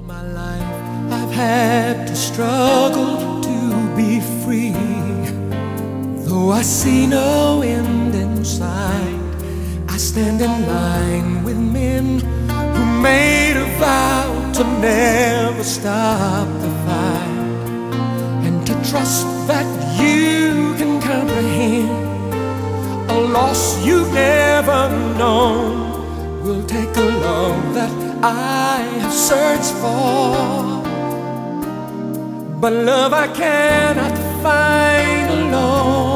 My life I've had to struggle to be free. Though I see no end in sight, I stand in line with men who made a vow to never stop the fight, and to trust that you can comprehend a loss you've never known will take a love that I have searched for. But love I cannot find alone.